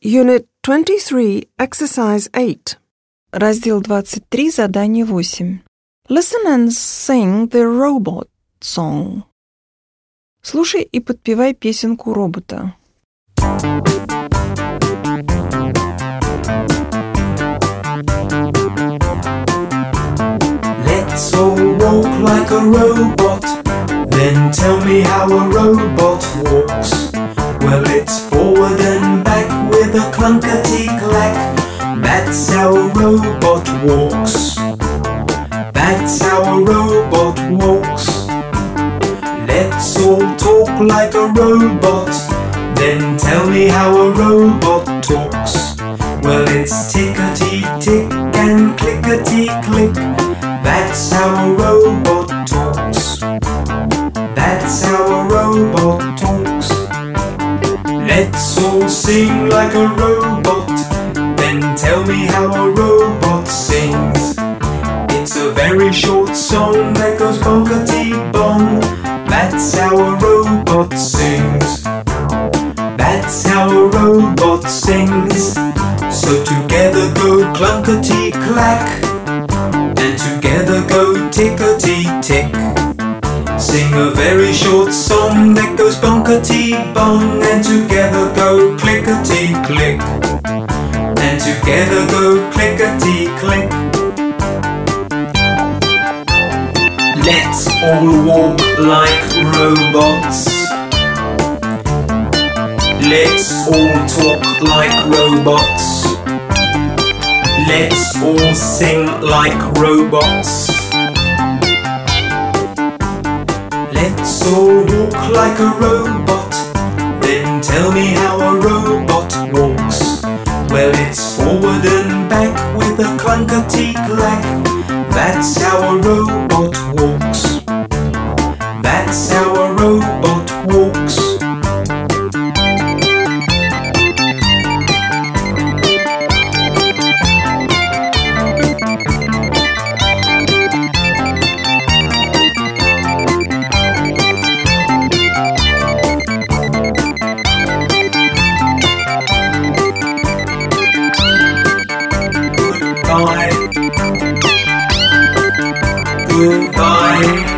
Unit 23, Exercise 8. Раздел 23, задание 8. Listen and sing the robot song. Слушай и подпевай песенку робота. Let's all walk like a robot. Then tell me how a robot walks. Well, it's forward and back with a clunkety-clack. That's how a robot walks. That's how a robot walks. Let's all talk like a robot. Then tell me how a robot talks. Well, it's tickety-tick and clickety-click. That's how a robot talks. That's how a robot talks. Let's all sing like a robot. Then tell me how a robot sings. It's a very short song that goes bonkety-bong. That's how a robot sings. That's how a robot sings. So together go clunkety-clack, and together go tickety-tick. Sing a very short song that goes bonkety-bong, and together go clickety-click, and together go clickety-click. Let's all walk like robots. Let's all talk like robots. Let's all sing like robots. Let's all walk like a robot. Then tell me how a robot walks. Well, it's forward and back with a clunkety-clack. That's how a robot walks. That's how a robot walks. Goodbye. Goodbye.